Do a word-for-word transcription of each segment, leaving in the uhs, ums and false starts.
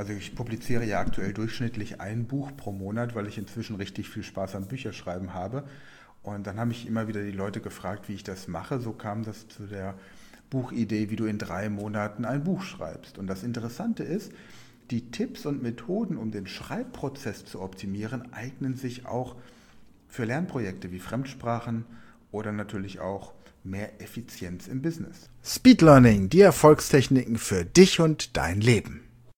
Also ich publiziere ja aktuell durchschnittlich ein Buch pro Monat, weil ich inzwischen richtig viel Spaß am Bücherschreiben habe. Und dann haben mich immer wieder die Leute gefragt, wie ich das mache. So kam das zu der Buchidee, wie du in drei Monaten ein Buch schreibst. Und das Interessante ist, die Tipps und Methoden, um den Schreibprozess zu optimieren, eignen sich auch für Lernprojekte wie Fremdsprachen oder natürlich auch mehr Effizienz im Business. Speed Learning, die Erfolgstechniken für dich und dein Leben.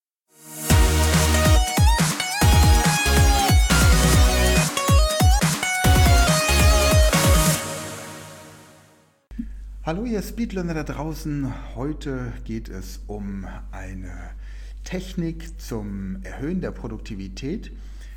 Hallo ihr Speedlearner da draußen, heute geht es um eine Technik zum Erhöhen der Produktivität.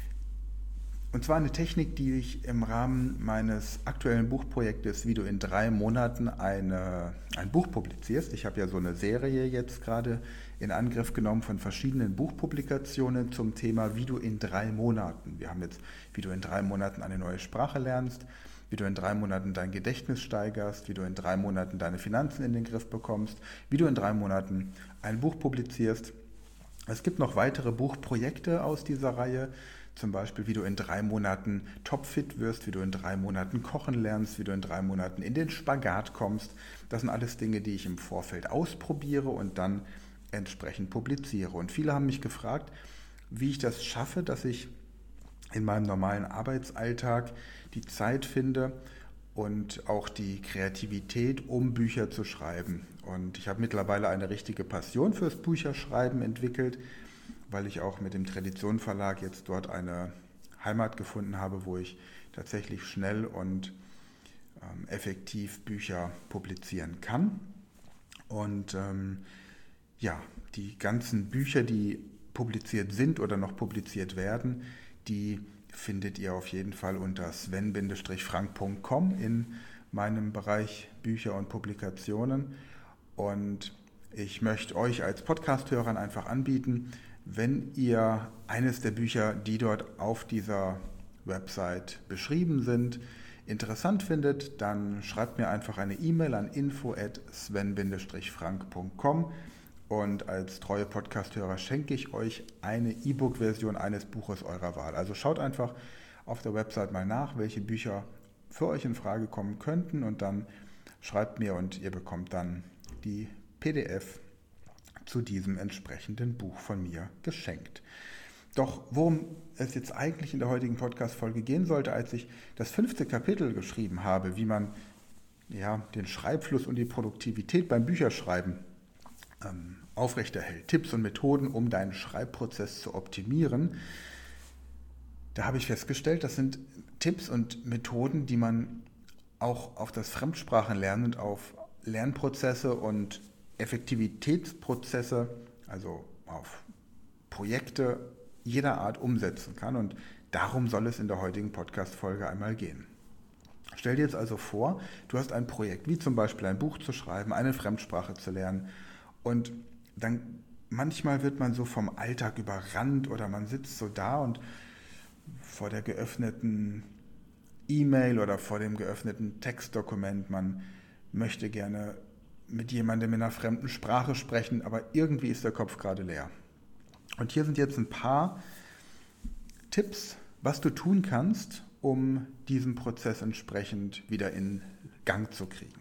Und zwar eine Technik, die ich im Rahmen meines aktuellen Buchprojektes, wie du in drei Monaten eine, ein Buch publizierst. Ich habe ja so eine Serie jetzt gerade in Angriff genommen von verschiedenen Buchpublikationen zum Thema, wie du in drei Monaten, wir haben jetzt, wie du in drei Monaten eine neue Sprache lernst, wie du in drei Monaten dein Gedächtnis steigerst, wie du in drei Monaten deine Finanzen in den Griff bekommst, wie du in drei Monaten ein Buch publizierst. Es gibt noch weitere Buchprojekte aus dieser Reihe, zum Beispiel wie du in drei Monaten topfit wirst, wie du in drei Monaten kochen lernst, wie du in drei Monaten in den Spagat kommst. Das sind alles Dinge, die ich im Vorfeld ausprobiere und dann entsprechend publiziere. Und viele haben mich gefragt, wie ich das schaffe, dass ich in meinem normalen Arbeitsalltag die Zeit finde und auch die Kreativität, um Bücher zu schreiben. Und ich habe mittlerweile eine richtige Passion fürs Bücherschreiben entwickelt, weil ich auch mit dem Tradition Verlag jetzt dort eine Heimat gefunden habe, wo ich tatsächlich schnell und ähm, effektiv Bücher publizieren kann. Und ähm, ja, die ganzen Bücher, die publiziert sind oder noch publiziert werden, die findet ihr auf jeden Fall unter sven frank punkt com in meinem Bereich Bücher und Publikationen. Und ich möchte euch als Podcast-Hörern einfach anbieten, wenn ihr eines der Bücher, die dort auf dieser Website beschrieben sind, interessant findet, dann schreibt mir einfach eine E-Mail an info at sven frank punkt com. Und als treue Podcast-Hörer schenke ich euch eine E-Book-Version eines Buches eurer Wahl. Also schaut einfach auf der Website mal nach, welche Bücher für euch in Frage kommen könnten und dann schreibt mir und ihr bekommt dann die P D F zu diesem entsprechenden Buch von mir geschenkt. Doch worum es jetzt eigentlich in der heutigen Podcast-Folge gehen sollte, als ich das fünfte Kapitel geschrieben habe, wie man ja, den Schreibfluss und die Produktivität beim Bücherschreiben ähm, aufrechterhält. Tipps und Methoden, um deinen Schreibprozess zu optimieren. Da habe ich festgestellt, das sind Tipps und Methoden, die man auch auf das Fremdsprachenlernen und auf Lernprozesse und Effektivitätsprozesse, also auf Projekte jeder Art umsetzen kann. Und darum soll es in der heutigen Podcast-Folge einmal gehen. Stell dir jetzt also vor, du hast ein Projekt, wie zum Beispiel ein Buch zu schreiben, eine Fremdsprache zu lernen. Und dann manchmal wird man so vom Alltag überrannt oder man sitzt so da und vor der geöffneten E-Mail oder vor dem geöffneten Textdokument, man möchte gerne mit jemandem in einer fremden Sprache sprechen, aber irgendwie ist der Kopf gerade leer. Und hier sind jetzt ein paar Tipps, was du tun kannst, um diesen Prozess entsprechend wieder in Gang zu kriegen.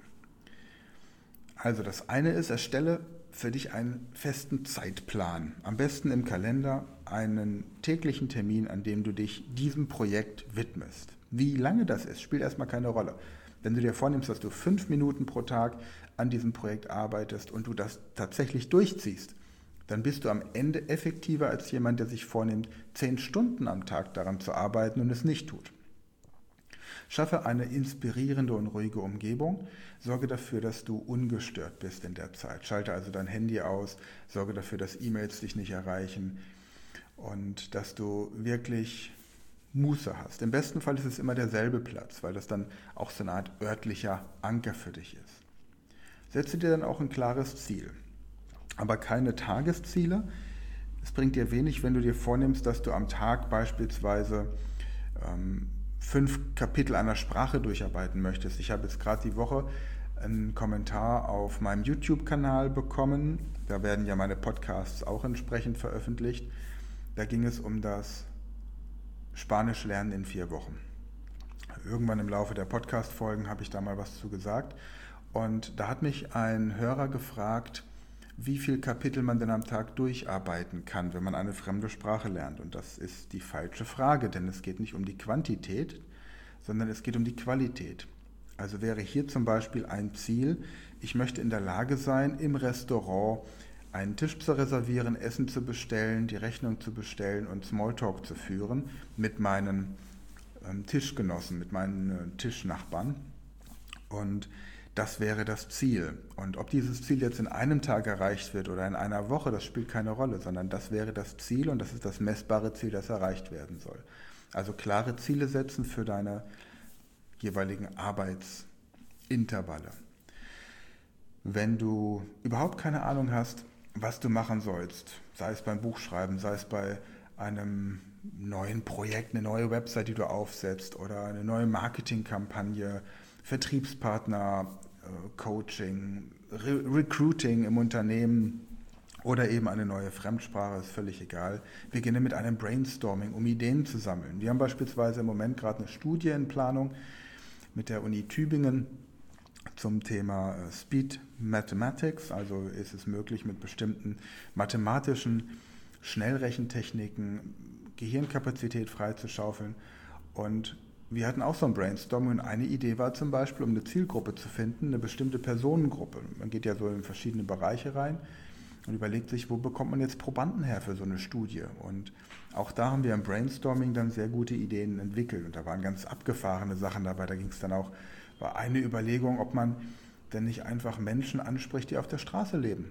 Also das eine ist, erstelle für dich einen festen Zeitplan. Am besten im Kalender einen täglichen Termin, an dem du dich diesem Projekt widmest. Wie lange das ist, spielt erstmal keine Rolle. Wenn du dir vornimmst, dass du fünf Minuten pro Tag an diesem Projekt arbeitest und du das tatsächlich durchziehst, dann bist du am Ende effektiver als jemand, der sich vornimmt, zehn Stunden am Tag daran zu arbeiten und es nicht tut. Schaffe eine inspirierende und ruhige Umgebung. Sorge dafür, dass du ungestört bist in der Zeit. Schalte also dein Handy aus. Sorge dafür, dass E-Mails dich nicht erreichen und dass du wirklich Muße hast. Im besten Fall ist es immer derselbe Platz, weil das dann auch so eine Art örtlicher Anker für dich ist. Setze dir dann auch ein klares Ziel, aber keine Tagesziele. Es bringt dir wenig, wenn du dir vornimmst, dass du am Tag beispielsweise ähm, fünf Kapitel einer Sprache durcharbeiten möchtest. Ich habe jetzt gerade die Woche einen Kommentar auf meinem YouTube-Kanal bekommen. Da werden ja meine Podcasts auch entsprechend veröffentlicht. Da ging es um das Spanisch lernen in vier Wochen. Irgendwann im Laufe der Podcast-Folgen habe ich da mal was zu gesagt. Und da hat mich ein Hörer gefragt, wie viel Kapitel man denn am Tag durcharbeiten kann, wenn man eine fremde Sprache lernt. Und das ist die falsche Frage, denn es geht nicht um die Quantität, sondern es geht um die Qualität. Also wäre hier zum Beispiel ein Ziel, ich möchte in der Lage sein, im Restaurant einen Tisch zu reservieren, Essen zu bestellen, die Rechnung zu bestellen und Smalltalk zu führen mit meinen ähm, Tischgenossen, mit meinen äh, Tischnachbarn. Und das wäre das Ziel. Und ob dieses Ziel jetzt in einem Tag erreicht wird oder in einer Woche, das spielt keine Rolle, sondern das wäre das Ziel und das ist das messbare Ziel, das erreicht werden soll. Also klare Ziele setzen für deine jeweiligen Arbeitsintervalle. Wenn du überhaupt keine Ahnung hast, was du machen sollst, sei es beim Buchschreiben, sei es bei einem neuen Projekt, eine neue Website, die du aufsetzt oder eine neue Marketingkampagne, Vertriebspartner, Coaching, Re- Recruiting im Unternehmen oder eben eine neue Fremdsprache, ist völlig egal. Beginne mit einem Brainstorming, um Ideen zu sammeln. Wir haben beispielsweise im Moment gerade eine Studie in Planung mit der Uni Tübingen zum Thema Speed Mathematics, also ist es möglich, mit bestimmten mathematischen Schnellrechentechniken Gehirnkapazität freizuschaufeln. Und wir hatten auch so ein Brainstorming und eine Idee war zum Beispiel, um eine Zielgruppe zu finden, eine bestimmte Personengruppe. Man geht ja so in verschiedene Bereiche rein und überlegt sich, wo bekommt man jetzt Probanden her für so eine Studie. Und auch da haben wir im Brainstorming dann sehr gute Ideen entwickelt. Und da waren ganz abgefahrene Sachen dabei. Da ging es dann auch, war eine Überlegung, ob man denn nicht einfach Menschen anspricht, die auf der Straße leben,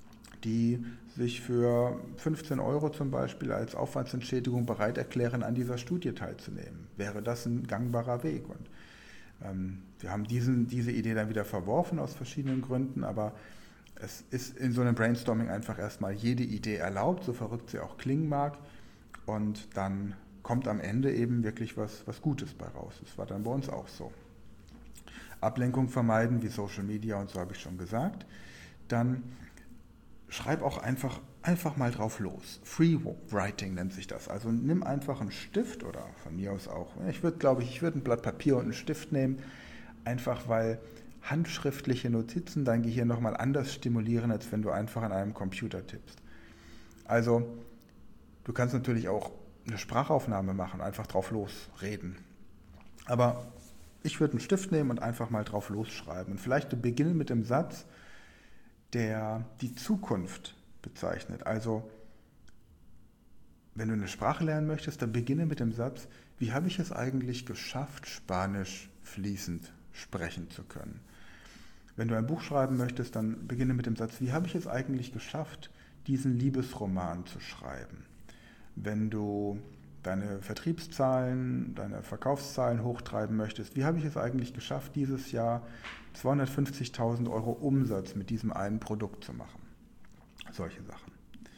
die sich für fünfzehn Euro zum Beispiel als Aufwandsentschädigung bereit erklären, an dieser Studie teilzunehmen. Wäre das ein gangbarer Weg? Und ähm, wir haben diesen, diese Idee dann wieder verworfen aus verschiedenen Gründen, aber es ist in so einem Brainstorming einfach erstmal jede Idee erlaubt, so verrückt sie auch klingen mag, und dann kommt am Ende eben wirklich was, was Gutes bei raus. Das war dann bei uns auch so. Ablenkung vermeiden, wie Social Media und so habe ich schon gesagt. Dann schreib auch einfach, einfach mal drauf los. Free Writing nennt sich das. Also nimm einfach einen Stift oder von mir aus auch, ich würde, glaube ich, ich würde ein Blatt Papier und einen Stift nehmen, einfach weil handschriftliche Notizen dein Gehirn nochmal anders stimulieren, als wenn du einfach an einem Computer tippst. Also du kannst natürlich auch eine Sprachaufnahme machen, einfach drauf losreden. Aber ich würde einen Stift nehmen und einfach mal drauf losschreiben. Und vielleicht beginnen mit dem Satz, der die Zukunft bezeichnet. Also, wenn du eine Sprache lernen möchtest, dann beginne mit dem Satz, wie habe ich es eigentlich geschafft, Spanisch fließend sprechen zu können? Wenn du ein Buch schreiben möchtest, dann beginne mit dem Satz, wie habe ich es eigentlich geschafft, diesen Liebesroman zu schreiben? Wenn du deine Vertriebszahlen, deine Verkaufszahlen hochtreiben möchtest, wie habe ich es eigentlich geschafft, dieses Jahr zweihundertfünfzigtausend Euro Umsatz mit diesem einen Produkt zu machen? Solche Sachen.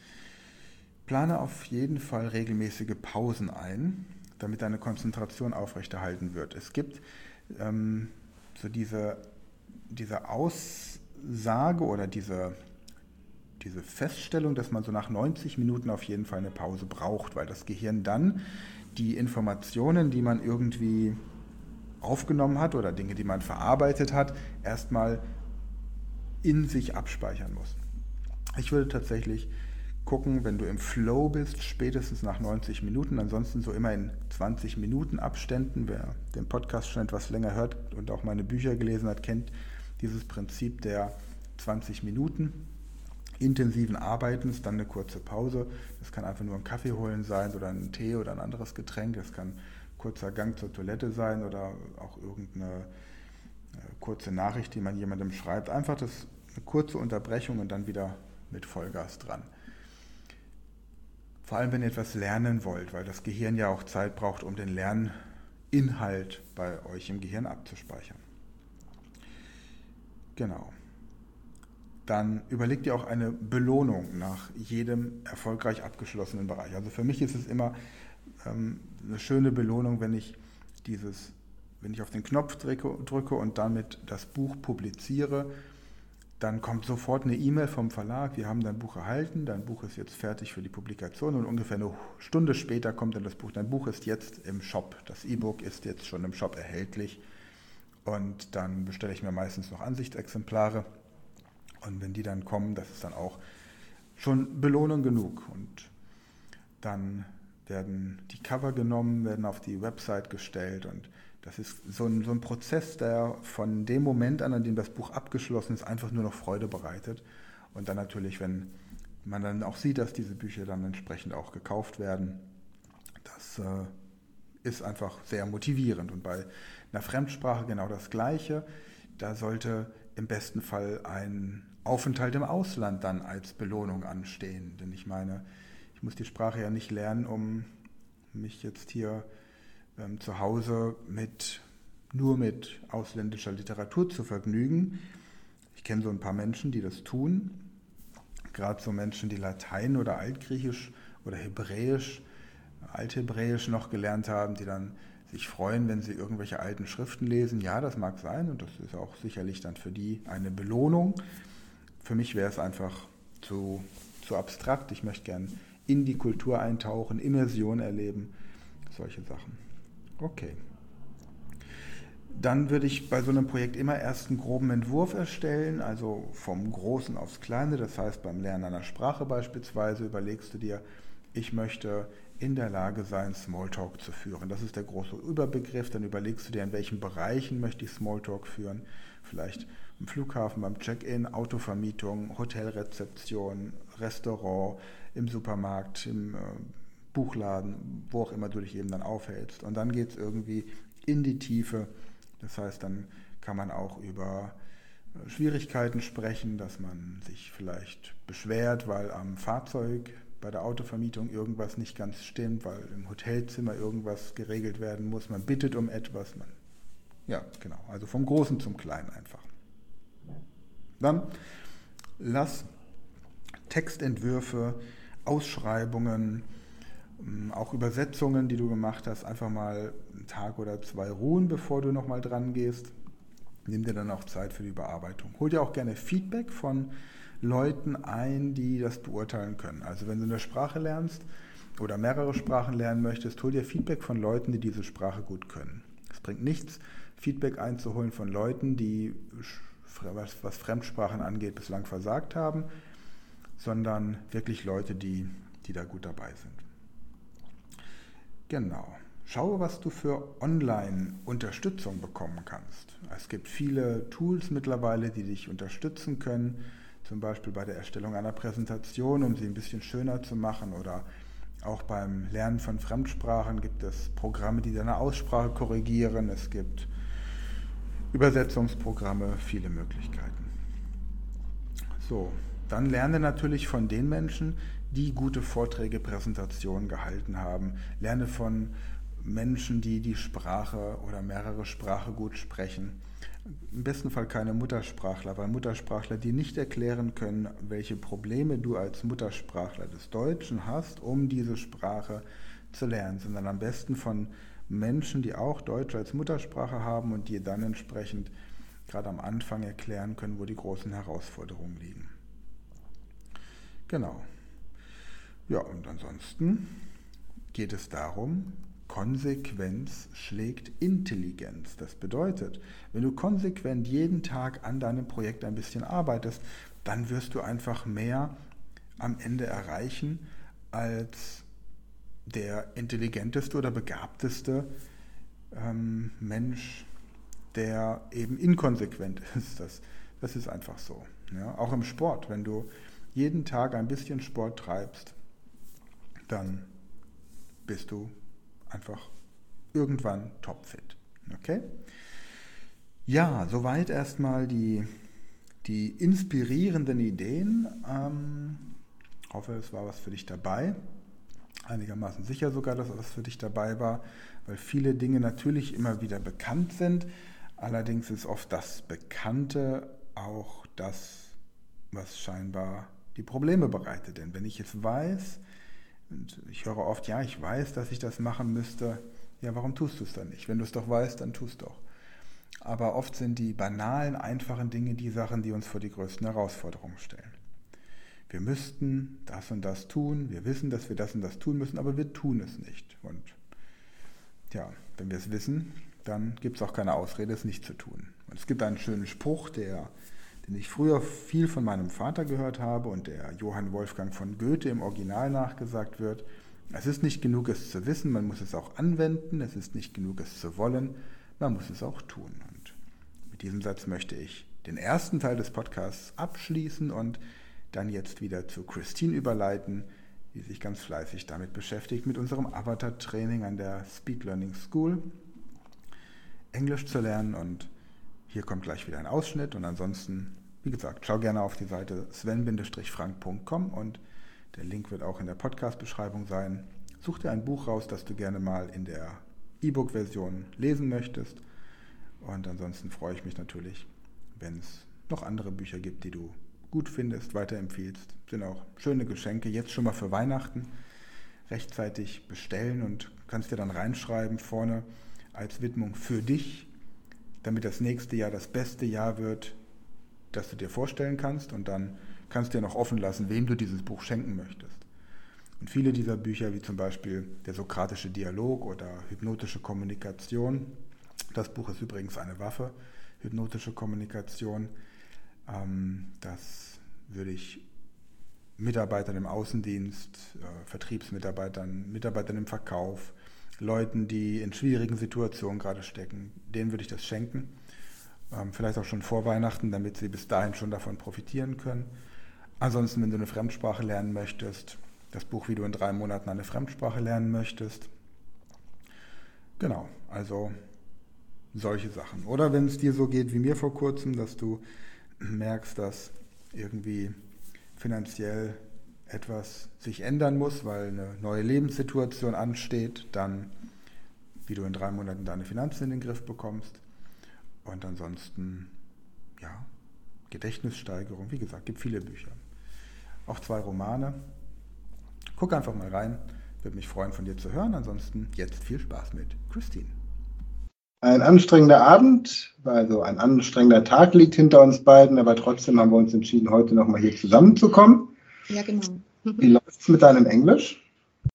Plane auf jeden Fall regelmäßige Pausen ein, damit deine Konzentration aufrechterhalten wird. Es gibt ähm, so diese, diese Aussage oder diese diese Feststellung, dass man so nach neunzig Minuten auf jeden Fall eine Pause braucht, weil das Gehirn dann die Informationen, die man irgendwie aufgenommen hat oder Dinge, die man verarbeitet hat, erstmal in sich abspeichern muss. Ich würde tatsächlich gucken, wenn du im Flow bist, spätestens nach neunzig Minuten, ansonsten so immer in zwanzig Minuten Abständen. Wer den Podcast schon etwas länger hört und auch meine Bücher gelesen hat, kennt dieses Prinzip der zwanzig Minuten intensiven Arbeitens, dann eine kurze Pause. Das kann einfach nur ein Kaffee holen sein oder ein Tee oder ein anderes Getränk. Das kann ein kurzer Gang zur Toilette sein oder auch irgendeine kurze Nachricht, die man jemandem schreibt. Einfach das, eine kurze Unterbrechung und dann wieder mit Vollgas dran. Vor allem, wenn ihr etwas lernen wollt, weil das Gehirn ja auch Zeit braucht, um den Lerninhalt bei euch im Gehirn abzuspeichern. Genau. Dann überlegt ihr auch eine Belohnung nach jedem erfolgreich abgeschlossenen Bereich. Also für mich ist es immer ähm, eine schöne Belohnung, wenn ich dieses wenn ich auf den Knopf drücke, drücke und damit das Buch publiziere, dann kommt sofort eine E-Mail vom Verlag, wir haben dein Buch erhalten, dein Buch ist jetzt fertig für die Publikation und ungefähr eine Stunde später kommt dann das Buch, dein Buch ist jetzt im Shop, das E-Book ist jetzt schon im Shop erhältlich und dann bestelle ich mir meistens noch Ansichtsexemplare und wenn die dann kommen, das ist dann auch schon Belohnung genug und dann werden die Cover genommen, werden auf die Website gestellt und das ist so ein, so ein Prozess, der von dem Moment an, an dem das Buch abgeschlossen ist, einfach nur noch Freude bereitet. Und dann natürlich, wenn man dann auch sieht, dass diese Bücher dann entsprechend auch gekauft werden, das äh, ist einfach sehr motivierend. Und bei einer Fremdsprache genau das Gleiche. Da sollte im besten Fall ein Aufenthalt im Ausland dann als Belohnung anstehen. Denn ich meine, ich muss die Sprache ja nicht lernen, um mich jetzt hier ähm, zu Hause mit, nur mit ausländischer Literatur zu vergnügen. Ich kenne so ein paar Menschen, die das tun. Gerade so Menschen, die Latein oder Altgriechisch oder Hebräisch, Althebräisch noch gelernt haben, die dann sich freuen, wenn sie irgendwelche alten Schriften lesen. Ja, das mag sein und das ist auch sicherlich dann für die eine Belohnung. Für mich wäre es einfach zu, zu abstrakt. Ich möchte gern in die Kultur eintauchen, Immersion erleben, solche Sachen. Okay. Dann würde ich bei so einem Projekt immer erst einen groben Entwurf erstellen, also vom Großen aufs Kleine. Das heißt, beim Lernen einer Sprache beispielsweise überlegst du dir, ich möchte in der Lage sein, Smalltalk zu führen. Das ist der große Überbegriff. Dann überlegst du dir, in welchen Bereichen möchte ich Smalltalk führen. Vielleicht im Flughafen, beim Check-in, Autovermietung, Hotelrezeption, Restaurant, im Supermarkt, im äh, Buchladen, wo auch immer du dich eben dann aufhältst. Und dann geht es irgendwie in die Tiefe. Das heißt, dann kann man auch über äh, Schwierigkeiten sprechen, dass man sich vielleicht beschwert, weil am Fahrzeug bei der Autovermietung irgendwas nicht ganz stimmt, weil im Hotelzimmer irgendwas geregelt werden muss. Man bittet um etwas. Man, ja, genau. Also vom Großen zum Kleinen einfach. Dann lass Textentwürfe, Ausschreibungen, auch Übersetzungen, die du gemacht hast, einfach mal einen Tag oder zwei ruhen, bevor du nochmal dran gehst. Nimm dir dann auch Zeit für die Überarbeitung. Hol dir auch gerne Feedback von Leuten ein, die das beurteilen können. Also wenn du eine Sprache lernst oder mehrere Sprachen lernen möchtest, hol dir Feedback von Leuten, die diese Sprache gut können. Es bringt nichts, Feedback einzuholen von Leuten, die, was Fremdsprachen angeht, bislang versagt haben, sondern wirklich Leute, die, die da gut dabei sind. Genau. Schaue, was du für Online-Unterstützung bekommen kannst. Es gibt viele Tools mittlerweile, die dich unterstützen können, zum Beispiel bei der Erstellung einer Präsentation, um sie ein bisschen schöner zu machen, oder auch beim Lernen von Fremdsprachen gibt es Programme, die deine Aussprache korrigieren. Es gibt Übersetzungsprogramme, viele Möglichkeiten. So, dann lerne natürlich von den Menschen, die gute Vorträge, Präsentationen gehalten haben. Lerne von Menschen, die die Sprache oder mehrere Sprachen gut sprechen. Im besten Fall keine Muttersprachler, weil Muttersprachler dir nicht erklären können, welche Probleme du als Muttersprachler des Deutschen hast, um diese Sprache zu lernen, sondern am besten von Menschen, die auch Deutsch als Muttersprache haben und dir dann entsprechend gerade am Anfang erklären können, wo die großen Herausforderungen liegen. Genau. Ja, und ansonsten geht es darum, Konsequenz schlägt Intelligenz. Das bedeutet, wenn du konsequent jeden Tag an deinem Projekt ein bisschen arbeitest, dann wirst du einfach mehr am Ende erreichen als der intelligenteste oder begabteste ähm, Mensch, der eben inkonsequent ist. Das, das ist einfach so. Ja? Auch im Sport, wenn du jeden Tag ein bisschen Sport treibst, dann bist du einfach irgendwann topfit. Okay? Ja, soweit erstmal die, die inspirierenden Ideen. Ähm, hoffe, es war was für dich dabei. Einigermaßen sicher sogar, dass was für dich dabei war, weil viele Dinge natürlich immer wieder bekannt sind. Allerdings ist oft das Bekannte auch das, was scheinbar die Probleme bereitet. Denn wenn ich es weiß, und ich höre oft, ja, ich weiß, dass ich das machen müsste, Ja, warum tust du es dann nicht? Wenn du es doch weißt, dann tust doch. Aber oft sind die banalen, einfachen Dinge die Sachen, die uns vor die größten Herausforderungen stellen. Wir müssten das und das tun, wir wissen, dass wir das und das tun müssen, aber wir tun es nicht. Und ja, wenn wir es wissen, dann gibt es auch keine Ausrede, es nicht zu tun. Und es gibt einen schönen Spruch, der, den ich früher viel von meinem Vater gehört habe und der Johann Wolfgang von Goethe im Original nachgesagt wird. Es ist nicht genug, es zu wissen, man muss es auch anwenden. Es ist nicht genug, es zu wollen, man muss es auch tun. Und mit diesem Satz möchte ich den ersten Teil des Podcasts abschließen und dann jetzt wieder zu Christine überleiten, die sich ganz fleißig damit beschäftigt, mit unserem Avatar-Training an der Speed Learning School Englisch zu lernen. Und hier kommt gleich wieder ein Ausschnitt. Und ansonsten, wie gesagt, schau gerne auf die Seite sven Bindestrich frank Punkt com und der Link wird auch in der Podcast-Beschreibung sein. Such dir ein Buch raus, das du gerne mal in der E-Book-Version lesen möchtest. Und ansonsten freue ich mich natürlich, wenn es noch andere Bücher gibt, die du gut findest, weiterempfiehlst. Sind auch schöne Geschenke, jetzt schon mal für Weihnachten. Rechtzeitig bestellen und kannst dir dann reinschreiben vorne als Widmung für dich, damit das nächste Jahr das beste Jahr wird, das du dir vorstellen kannst. Und dann kannst du dir noch offen lassen, wem du dieses Buch schenken möchtest. Und viele dieser Bücher, wie zum Beispiel der sokratische Dialog oder hypnotische Kommunikation, das Buch ist übrigens eine Waffe, hypnotische Kommunikation, ähm, das würde ich Mitarbeitern im Außendienst, äh, Vertriebsmitarbeitern, Mitarbeitern im Verkauf, Leuten, die in schwierigen Situationen gerade stecken, denen würde ich das schenken. Ähm, vielleicht auch schon vor Weihnachten, damit sie bis dahin schon davon profitieren können. Ansonsten, wenn du eine Fremdsprache lernen möchtest, das Buch, wie du in drei Monaten eine Fremdsprache lernen möchtest. Genau, also solche Sachen. Oder wenn es dir so geht wie mir vor kurzem, dass du merkst, dass irgendwie finanziell etwas sich ändern muss, weil eine neue Lebenssituation ansteht, dann wie du in drei Monaten deine Finanzen in den Griff bekommst. Und ansonsten, ja, Gedächtnissteigerung, wie gesagt, gibt viele Bücher. Auch zwei Romane. Guck einfach mal rein, würde mich freuen, von dir zu hören. Ansonsten jetzt viel Spaß mit Christine. Ein anstrengender Abend, also ein anstrengender Tag liegt hinter uns beiden, aber trotzdem haben wir uns entschieden, heute nochmal hier zusammenzukommen. Ja, genau. Wie läuft es mit deinem Englisch?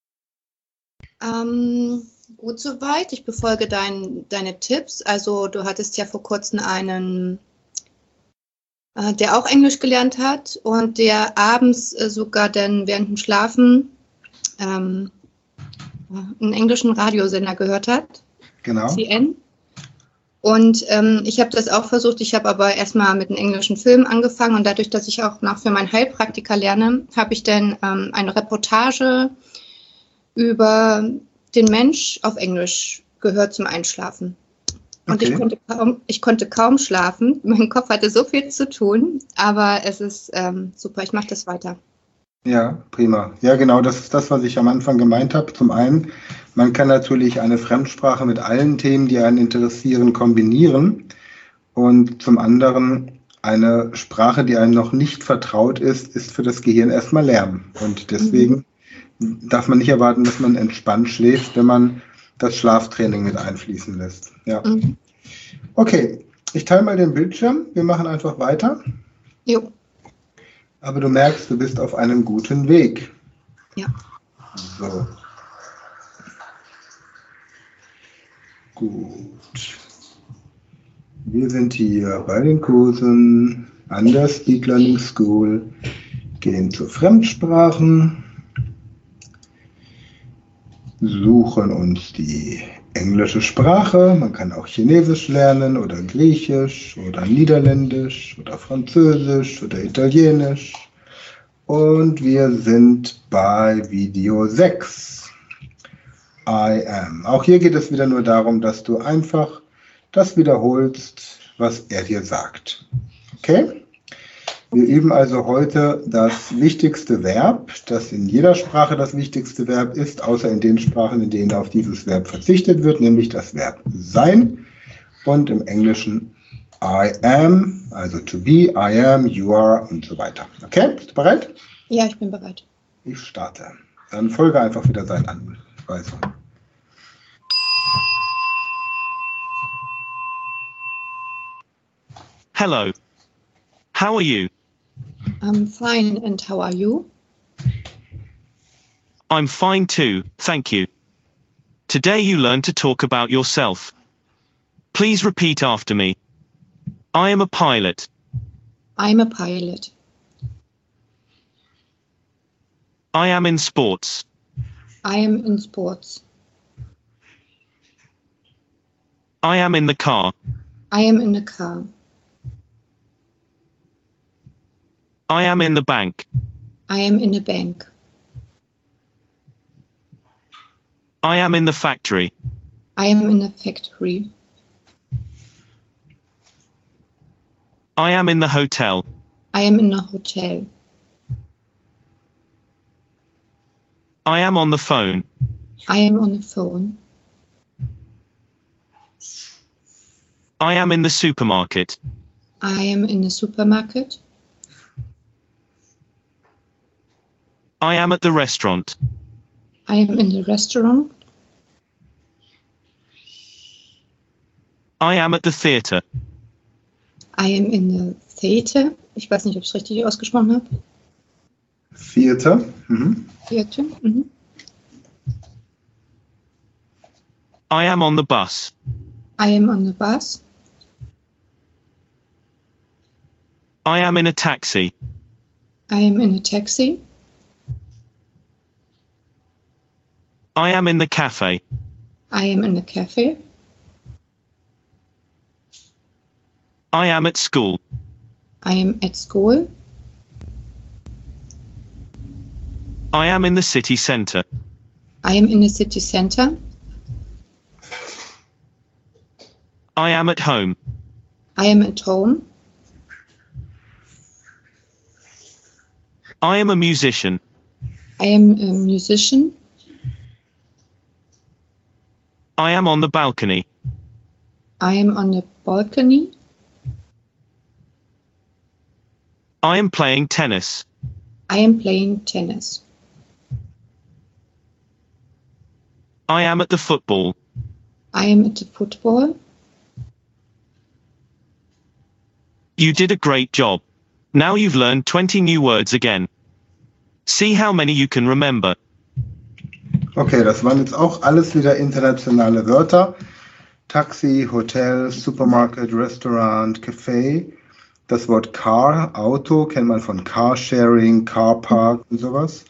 Ähm, gut soweit. Ich befolge dein, deine Tipps. Also du hattest ja vor kurzem einen, äh, der auch Englisch gelernt hat und der abends äh, sogar dann während dem Schlafen ähm, einen englischen Radiosender gehört hat. Genau. C N. Und ähm, ich habe das auch versucht, ich habe aber erstmal mit einem englischen Film angefangen und dadurch, dass ich auch noch für meinen Heilpraktiker lerne, habe ich dann ähm, eine Reportage über den Mensch auf Englisch gehört zum Einschlafen. Und Okay. ich konnte kaum, ich konnte kaum schlafen, mein Kopf hatte so viel zu tun, aber es ist ähm, super, ich mache das weiter. Ja, prima. Ja, genau, das ist das, was ich am Anfang gemeint habe. Zum einen, man kann natürlich eine Fremdsprache mit allen Themen, die einen interessieren, kombinieren. Und zum anderen, eine Sprache, die einem noch nicht vertraut ist, ist für das Gehirn erstmal Lärm. Und deswegen darf man nicht erwarten, dass man entspannt schläft, wenn man das Schlaftraining mit einfließen lässt. Ja. Mhm. Okay, ich teile mal den Bildschirm. Wir machen einfach weiter. Jo, Aber du merkst, du bist auf einem guten Weg. ja. So. Gut. Wir sind hier bei den Kursen an der Speed Learning School, gehen zu Fremdsprachen, suchen uns die englische Sprache. Man kann auch Chinesisch lernen oder Griechisch oder Niederländisch oder Französisch oder Italienisch. Und wir sind bei Video sechs. I am. Auch hier geht es wieder nur darum, dass du einfach das wiederholst, was er dir sagt. Okay? Wir üben also heute das wichtigste Verb, das in jeder Sprache das wichtigste Verb ist, außer in den Sprachen, in denen auf dieses Verb verzichtet wird, nämlich das Verb sein. Und im Englischen I am, also to be, I am, you are und so weiter. Okay? Bist du bereit? Ja, ich bin bereit. Ich starte. Dann folge einfach wieder seinen Anweisungen. Hello. How are you? I'm fine, and how are you? I'm fine too, thank you. Today you learn to talk about yourself. Please repeat after me. I am a pilot. I'm a pilot. I am in sports. I am in sports. I am in the car. I am in a car. I am in the bank. I am in a bank. I am in the factory. I am in a factory. I am in the hotel. I am in a hotel. I am on the phone. I am on the phone. I am in the supermarket. I am in the supermarket. I am at the restaurant. I am in the restaurant. I am at the theater. I am in the theater. Ich weiß nicht, ob ich es richtig ausgesprochen habe. Theater. Mhm. Theater. Mhm. I am on the bus. I am on the bus. I am in a taxi. I am in a taxi. I am in the cafe. I am in a cafe. I am at school. I am at school. I am in the city center. I am in the city center. I am at home. I am at home. I am a musician. I am a musician. I am on the balcony. I am on the balcony. I am playing tennis. I am playing tennis. I am at the football. I am at the football. You did a great job. Now you've learned twenty new words again. See how many you can remember. Okay, das waren jetzt auch alles wieder internationale Wörter. Taxi, Hotel, Supermarket, Restaurant, Café. Das Wort Car, Auto, kennt man von Carsharing, Carpark und sowas.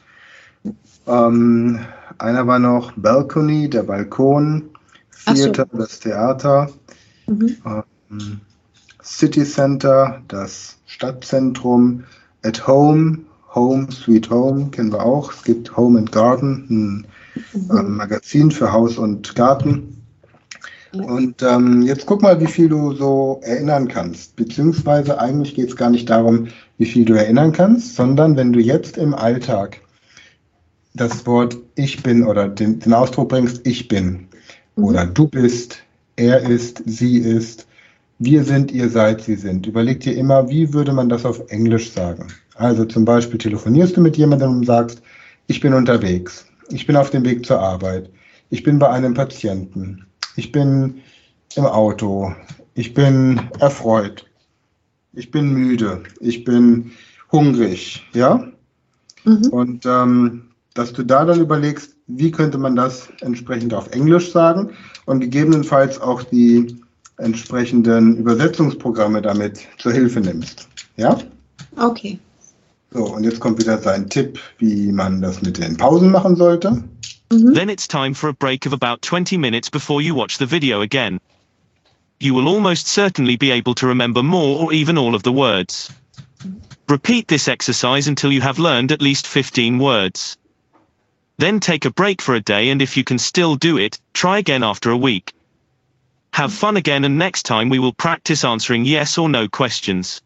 Ähm, einer war noch Balcony, der Balkon. Theater, so. Das Theater. Mhm. Ähm, City Center, das Stadtzentrum. At Home, Home, Sweet Home, kennen wir auch. Es gibt Home and Garden, ein mhm. ähm, Magazin für Haus und Garten. Und ähm, jetzt guck mal, wie viel du so erinnern kannst. Beziehungsweise eigentlich geht es gar nicht darum, wie viel du erinnern kannst, sondern wenn du jetzt im Alltag das Wort ich bin oder den, den Ausdruck bringst, ich bin mhm. oder du bist, er ist, sie ist, wir sind, ihr seid, sie sind. Überleg dir immer, wie würde man das auf Englisch sagen. Also zum Beispiel telefonierst du mit jemandem und sagst, ich bin unterwegs, ich bin auf dem Weg zur Arbeit, ich bin bei einem Patienten. Ich bin im Auto, ich bin erfreut, ich bin müde, ich bin hungrig, ja? Mhm. Und ähm, dass du da dann überlegst, wie könnte man das entsprechend auf Englisch sagen und gegebenenfalls auch die entsprechenden Übersetzungsprogramme damit zur Hilfe nimmst, ja? Okay. So, und jetzt kommt wieder sein Tipp, wie man das mit den Pausen machen sollte. Mm-hmm. Then it's time for a break of about twenty minutes before you watch the video again. You will almost certainly be able to remember more or even all of the words. Repeat this exercise until you have learned at least fifteen words. Then take a break for a day, and if you can still do it, try again after a week. Have fun again, and next time we will practice answering yes or no questions.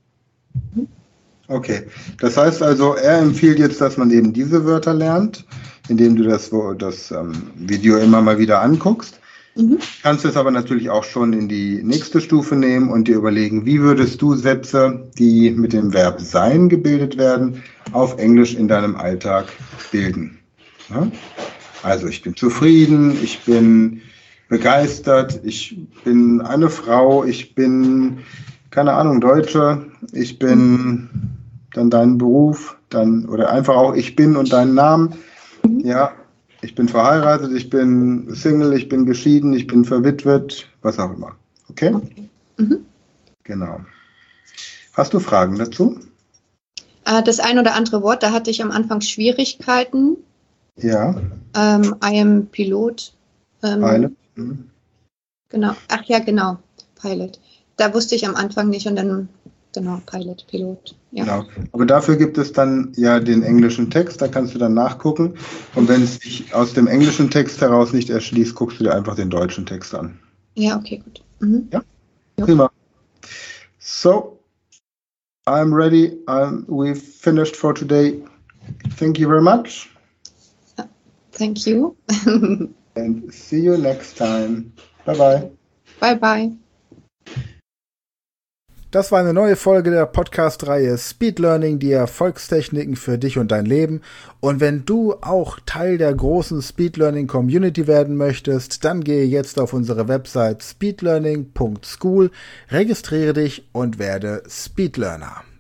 Okay, das heißt also, er empfiehlt jetzt, dass man eben diese Wörter lernt, indem du das, das ähm, Video immer mal wieder anguckst. Mhm. Kannst es aber natürlich auch schon in die nächste Stufe nehmen und dir überlegen, wie würdest du Sätze, die mit dem Verb sein gebildet werden, auf Englisch in deinem Alltag bilden. Ja? Also ich bin zufrieden, ich bin begeistert, ich bin eine Frau, ich bin keine Ahnung, Deutsche, ich bin, dann dein Beruf, dann, oder einfach auch ich bin und deinen Namen. Ja, ich bin verheiratet, ich bin Single, ich bin geschieden, ich bin verwitwet, was auch immer. Okay? Okay. Mhm. Genau. Hast du Fragen dazu? Das ein oder andere Wort, da hatte ich am Anfang Schwierigkeiten. Ja. Ähm, I am Pilot. Ähm, Pilot. Mhm. Genau. Ach ja, genau. Pilot. Da wusste ich am Anfang nicht und dann, genau, Pilot, Pilot. Ja. Genau. Aber dafür gibt es dann ja den englischen Text, da kannst du dann nachgucken. Und wenn es sich aus dem englischen Text heraus nicht erschließt, guckst du dir einfach den deutschen Text an. Ja, okay, gut. Mhm. Ja, prima. So, I'm ready. I'm, we've finished for today. Thank you very much. Thank you. And see you next time. Bye bye. Bye bye. Das war eine neue Folge der Podcast-Reihe Speed Learning, die Erfolgstechniken für dich und dein Leben. Und wenn du auch Teil der großen Speed Learning Community werden möchtest, dann gehe jetzt auf unsere Website speedlearning punkt school, registriere dich und werde Speedlearner.